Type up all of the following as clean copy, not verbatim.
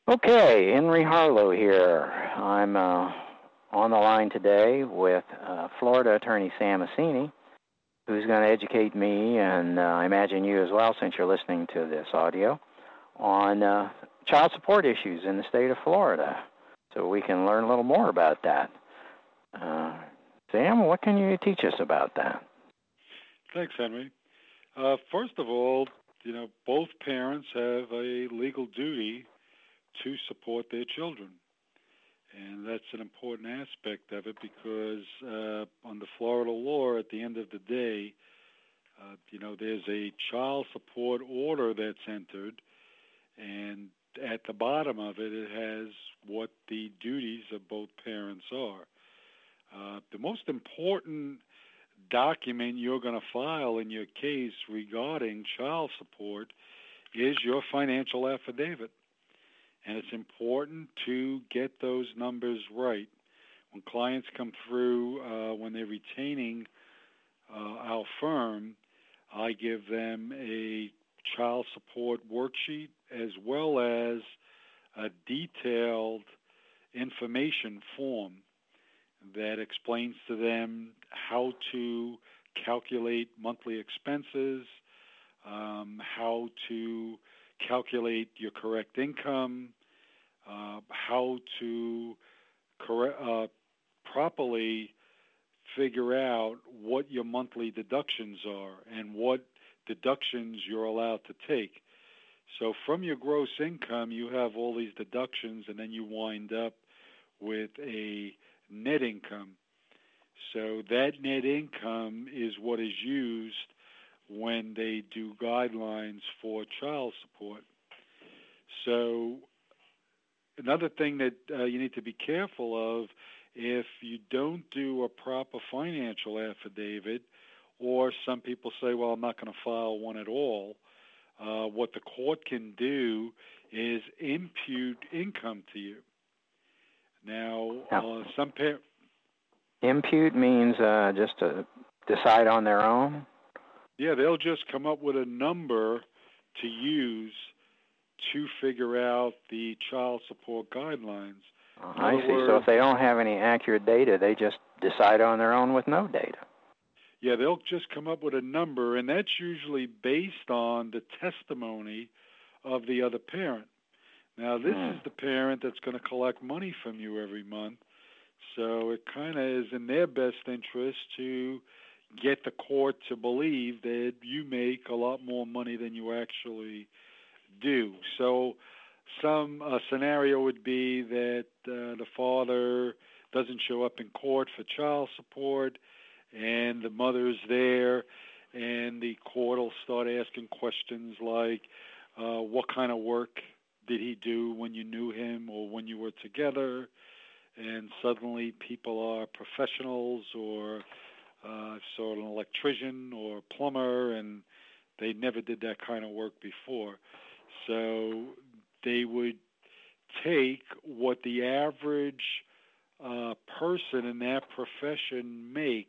Okay, Henry Harlow here. I'm on the line today with Florida attorney Sam Assini, who's going to educate me, and I imagine you as well, since you're listening to this audio, on child support issues in the state of Florida, so we can learn a little more about that. Sam, what can you teach us about that? Thanks, Henry. First of all, both parents have a legal duty to support their children. And that's an important aspect of it because under Florida law, at the end of the day, there's a child support order that's entered, and at the bottom of it, it has what the duties of both parents are. The most important document you're going to file in your case regarding child support is your financial affidavit. And it's important to get those numbers right. When clients come through, when they're retaining our firm, I give them a child support worksheet as well as a detailed information form that explains to them how to calculate monthly expenses, how to calculate your correct income, how to properly figure out what your monthly deductions are and what deductions you're allowed to take. So from your gross income, you have all these deductions, and then you wind up with a net income. So that net income is what is used when they do guidelines for child support. So another thing that you need to be careful of, if you don't do a proper financial affidavit, or some people say, well, I'm not going to file one at all, what the court can do is impute income to you. Now, some parents... Impute means just to decide on their own? Yeah, they'll just come up with a number to use to figure out the child support guidelines. I see. So if they don't have any accurate data, they just decide on their own with no data. Yeah, they'll just come up with a number, and that's usually based on the testimony of the other parent. Now, this is the parent that's going to collect money from you every month, so it kind of is in their best interest to get the court to believe that you make a lot more money than you actually do. So some scenario would be that the father doesn't show up in court for child support, and the mother's there, and the court will start asking questions like, what kind of work did he do when you knew him or when you were together? And suddenly people are professionals or sort of an electrician or plumber, and they never did that kind of work before. So they would take what the average person in that profession makes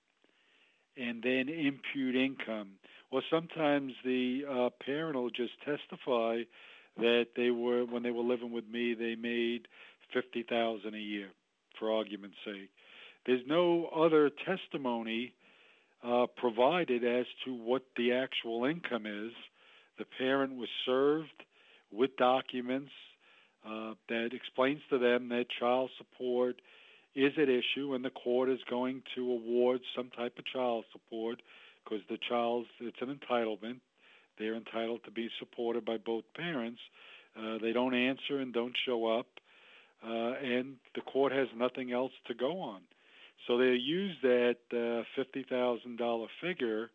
and then impute income. Or sometimes the parent will just testify that when they were living with me, they made $50,000 a year, for argument's sake. There's no other testimony provided as to what the actual income is. The parent was served with documents that explains to them that child support is at issue, and the court is going to award some type of child support because it's an entitlement. They're entitled to be supported by both parents. They don't answer and don't show up, and the court has nothing else to go on. So they use that $50,000 figure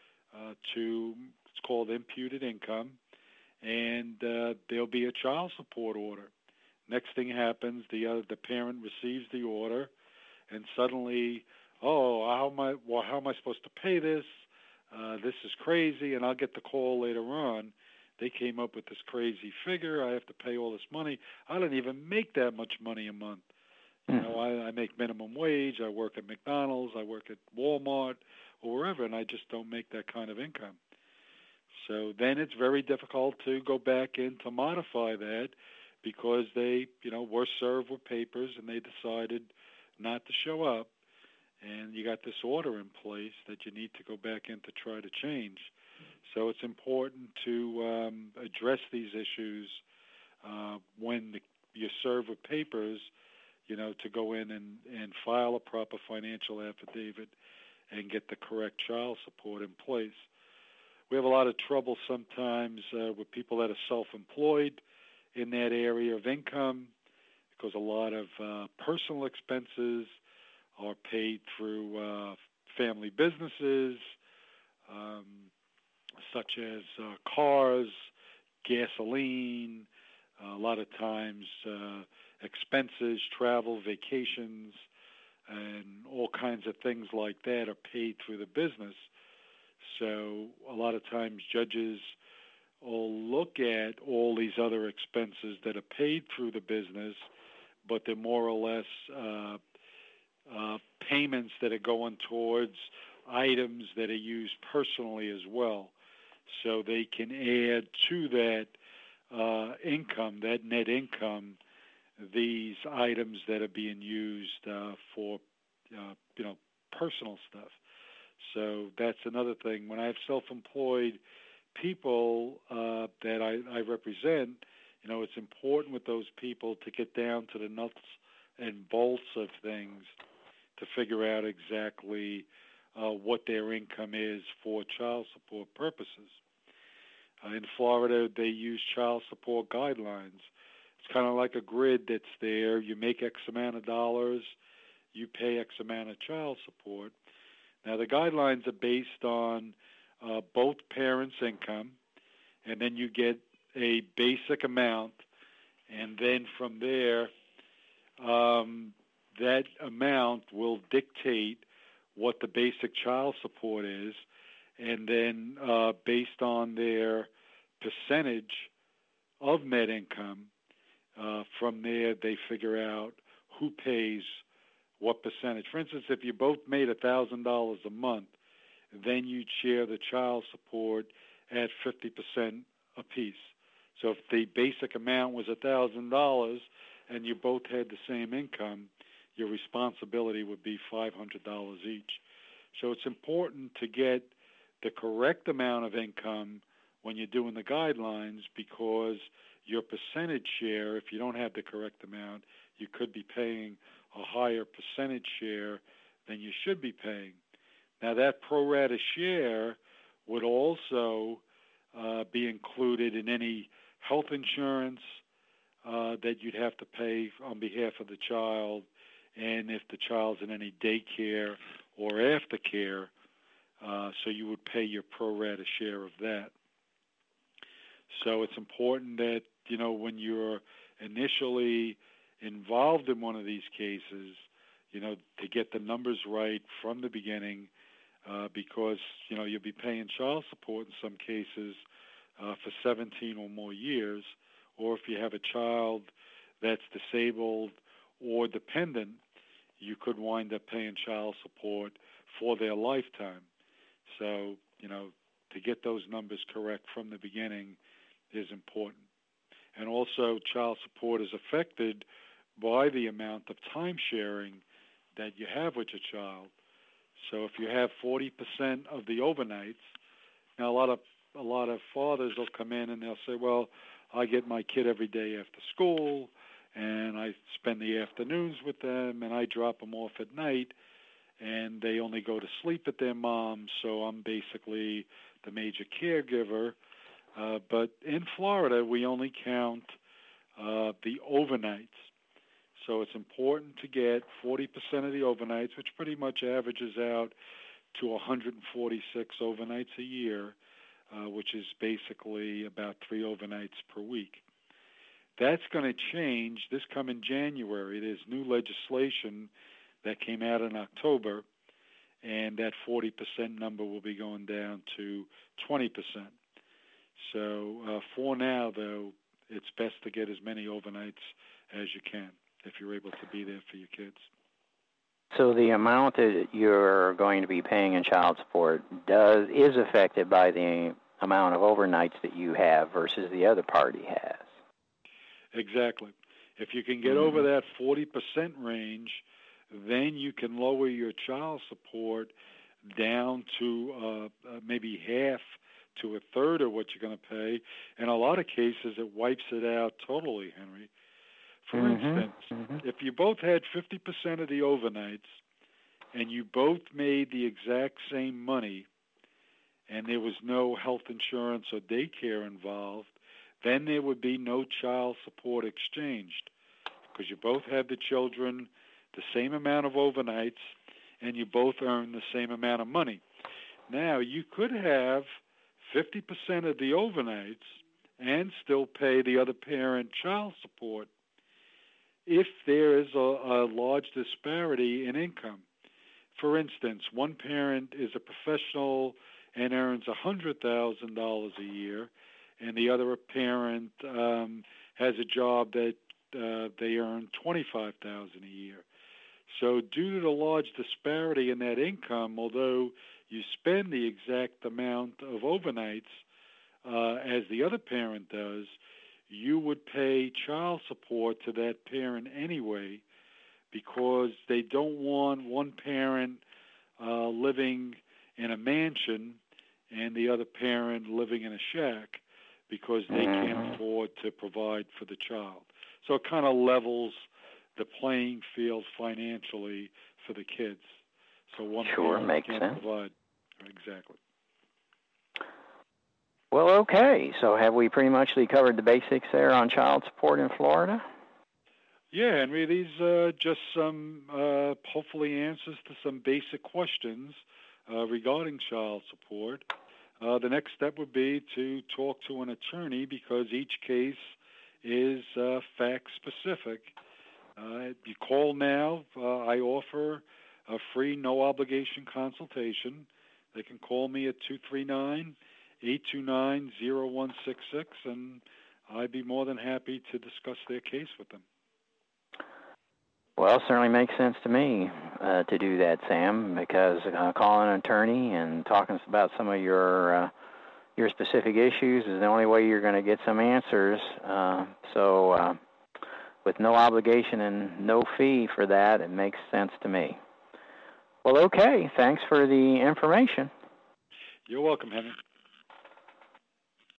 it's called imputed income, and there'll be a child support order. Next thing happens, the parent receives the order, and suddenly, how am I supposed to pay this? This is crazy, and I'll get the call later on. They came up with this crazy figure. I have to pay all this money. I don't even make that much money a month. I make minimum wage. I work at McDonald's. I work at Walmart or wherever, and I just don't make that kind of income. So then it's very difficult to go back in to modify that because they, were served with papers and they decided not to show up, and you got this order in place that you need to go back in to try to change. So it's important to address these issues when you're served with papers, to go in and file a proper financial affidavit and get the correct child support in place. We have a lot of trouble sometimes with people that are self-employed in that area of income, because a lot of personal expenses are paid through family businesses, such as cars, gasoline, a lot of times expenses, travel, vacations, and all kinds of things like that are paid through the business. So a lot of times judges will look at all these other expenses that are paid through the business, but they're more or less payments that are going towards items that are used personally as well. So they can add to that income, that net income, these items that are being used for, personal stuff. So that's another thing. When I have self-employed people that I represent, it's important with those people to get down to the nuts and bolts of things to figure out exactly what their income is for child support purposes. In Florida, they use child support guidelines. It's kind of like a grid that's there. You make X amount of dollars, you pay X amount of child support. Now, the guidelines are based on both parents' income, and then you get a basic amount, and then from there, that amount will dictate what the basic child support is, and then based on their percentage of net income, from there they figure out who pays what percentage. For instance, if you both made $1,000 a month, then you'd share the child support at 50% apiece. So if the basic amount was $1,000 and you both had the same income, your responsibility would be $500 each. So it's important to get the correct amount of income when you're doing the guidelines, because your percentage share, if you don't have the correct amount, you could be paying a higher percentage share than you should be paying. Now, that pro rata share would also be included in any health insurance that you'd have to pay on behalf of the child, and if the child's in any daycare or aftercare, so you would pay your pro rata share of that. So it's important that, when you're initially involved in one of these cases, to get the numbers right from the beginning, because, you'll be paying child support in some cases for 17 or more years, or if you have a child that's disabled or dependent, you could wind up paying child support for their lifetime. So, to get those numbers correct from the beginning is important. And also, child support is affected by the amount of time sharing that you have with your child. So if you have 40% of the overnights, now a lot of fathers will come in and they'll say, well, I get my kid every day after school, and I spend the afternoons with them, and I drop them off at night, and they only go to sleep at their mom, so I'm basically the major caregiver. But in Florida, we only count the overnights. So it's important to get 40% of the overnights, which pretty much averages out to 146 overnights a year, which is basically about 3 overnights per week. That's going to change this coming January. There's new legislation that came out in October, and that 40% number will be going down to 20%. So for now, though, it's best to get as many overnights as you can if you're able to be there for your kids. So the amount that you're going to be paying in child support is affected by the amount of overnights that you have versus the other party has. Exactly. If you can get over that 40% range, then you can lower your child support down to maybe half to a third of what you're going to pay. In a lot of cases, it wipes it out totally, Henry. For instance, if you both had 50% of the overnights and you both made the exact same money and there was no health insurance or daycare involved, then there would be no child support exchanged because you both had the children, the same amount of overnights, and you both earn the same amount of money. Now, you could have 50% of the overnights and still pay the other parent child support if there is a large disparity in income. For instance, one parent is a professional and earns $100,000 a year, and the other parent has a job that they earn $25,000 a year. So due to the large disparity in that income, although you spend the exact amount of overnights as the other parent does, you would pay child support to that parent anyway because they don't want one parent living in a mansion and the other parent living in a shack because they can't afford to provide for the child. So it kind of levels the playing field financially for the kids. So one parent can't provide. Exactly. Well, okay. So have we pretty much covered the basics there on child support in Florida? Yeah, Henry, these are just some, hopefully, answers to some basic questions regarding child support. The next step would be to talk to an attorney because each case is fact-specific. You call now. I offer a free, no-obligation consultation. They can call me at 239-829-0166, and I'd be more than happy to discuss their case with them. Well, it certainly makes sense to me to do that, Sam, because calling an attorney and talking about some of your specific issues is the only way you're going to get some answers. So with no obligation and no fee for that, it makes sense to me. Well, okay. Thanks for the information. You're welcome, Henry.